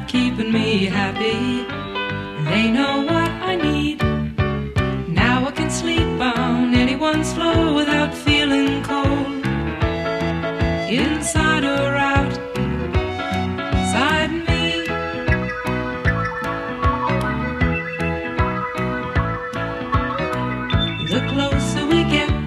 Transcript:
keeping me happy. They know what I need. Now I can sleep on anyone's floor without feeling cold. Inside or out, inside me. The closer we get